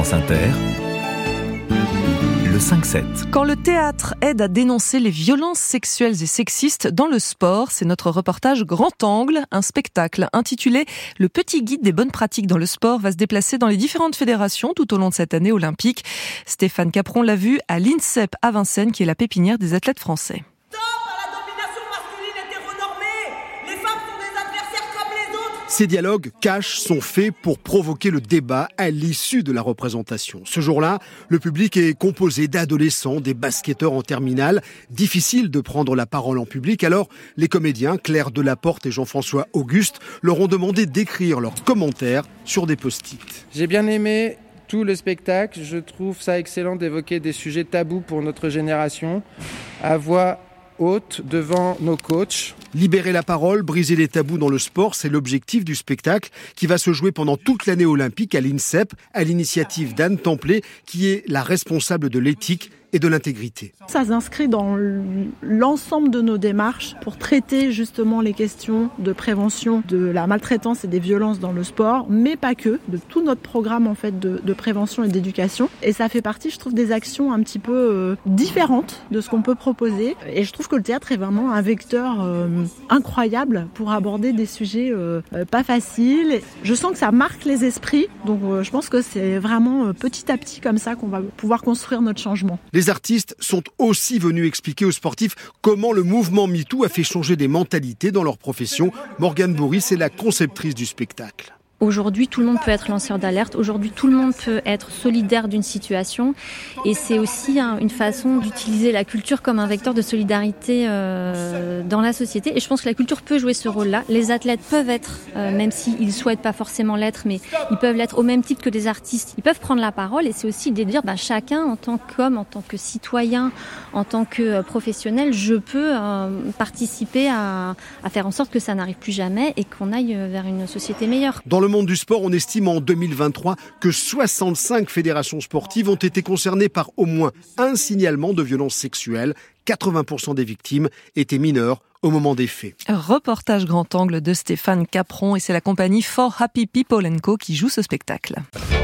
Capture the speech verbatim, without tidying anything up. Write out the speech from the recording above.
France Inter, le cinq sept. Quand le théâtre aide à dénoncer les violences sexuelles et sexistes dans le sport, c'est notre reportage Grand Angle. Un spectacle intitulé « Le petit guide des bonnes pratiques dans le sport » va se déplacer dans les différentes fédérations tout au long de cette année olympique. Stéphane Capron l'a vu à l'INSEP à Vincennes, qui est la pépinière des athlètes français. Ces dialogues cash sont faits pour provoquer le débat à l'issue de la représentation. Ce jour-là, le public est composé d'adolescents, des basketteurs en terminale. Difficile de prendre la parole en public, alors les comédiens Claire Delaporte et Jean-François Auguste leur ont demandé d'écrire leurs commentaires sur des post-it. J'ai bien aimé tout le spectacle. Je trouve ça excellent d'évoquer des sujets tabous pour notre génération, à voix haute devant nos coachs. Libérer la parole, briser les tabous dans le sport, c'est l'objectif du spectacle qui va se jouer pendant toute l'année olympique à l'INSEP, à l'initiative d'Anne Templet, qui est la responsable de l'éthique et de l'intégrité. Ça s'inscrit dans l'ensemble de nos démarches pour traiter justement les questions de prévention de la maltraitance et des violences dans le sport, mais pas que, de tout notre programme en fait de, de prévention et d'éducation. Et ça fait partie, je trouve, des actions un petit peu euh, différentes de ce qu'on peut proposer. Et je trouve que le théâtre est vraiment un vecteur euh, incroyable pour aborder des sujets euh, pas faciles. Je sens que ça marque les esprits, donc euh, je pense que c'est vraiment euh, petit à petit comme ça qu'on va pouvoir construire notre changement. Les artistes sont aussi venus expliquer aux sportifs comment le mouvement MeToo a fait changer des mentalités dans leur profession. Morgane Bourris est la conceptrice du spectacle. Aujourd'hui, tout le monde peut être lanceur d'alerte. Aujourd'hui, tout le monde peut être solidaire d'une situation. Et c'est aussi un, une façon d'utiliser la culture comme un vecteur de solidarité euh, dans la société. Et je pense que la culture peut jouer ce rôle-là. Les athlètes peuvent être, euh, même s'ils ne souhaitent pas forcément l'être, mais ils peuvent l'être au même titre que des artistes. Ils peuvent prendre la parole. Et c'est aussi de dire, ben, chacun, en tant qu'homme, en tant que citoyen, en tant que euh, professionnel, je peux euh, participer à, à faire en sorte que ça n'arrive plus jamais et qu'on aille vers une société meilleure. Dans le monde du sport, on estime en deux mille vingt-trois que soixante-cinq fédérations sportives ont été concernées par au moins un signalement de violence sexuelle. quatre-vingts pour cent des victimes étaient mineures au moment des faits. Reportage Grand Angle de Stéphane Capron, et c'est la compagnie For Happy People and Co qui joue ce spectacle.